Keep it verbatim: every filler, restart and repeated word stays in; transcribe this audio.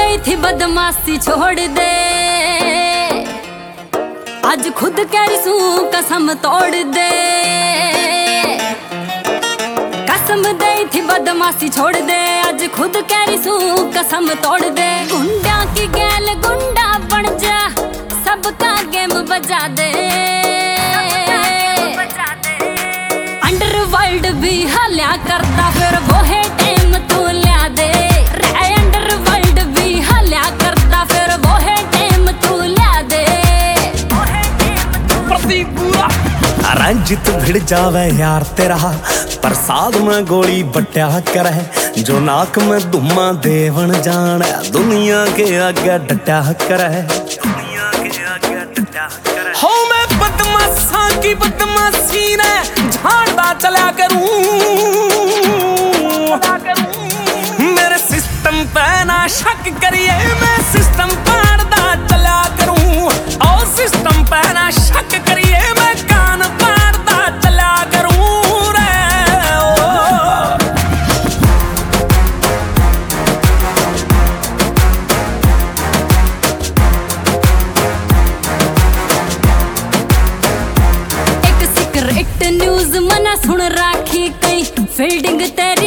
गई थी बदमाशी छोड़ दे, आज खुद कह रही सू कसम तोड़ दे। कसम दई थी बदमाशी छोड़ दे, आज खुद कह रही सू कसम तोड़ दे। गुंडा की गैल गुंडा बन जा, सबका गेम बजा दे। अंडरवर्ल्ड भी हल्या करता, फिर वो है टेम तू लिया दे। अंडरवर्ल्ड भी हल्या करता, फिर वो है टेम तू लिया दे। रंजित भिड़ जावे यार तेरा, प्रसाद में गोली बट्या करे। जो नाक में धुमा देवन जाने, दुनिया के आगे डटा करे। हो मैं बदमाशा की बदमाशी ने झाड़दा चला करूं, मेरे सिस्टम पे ना शक करिए, मैं सिस्टम पाड़दा चला करूं। और सिस्टम पे ना शक करिए, मैं कान पाड़दा चला करूं रे। एक सीक्रेट न्यूज मना सुन राखी कई, फील्डिंग तेरी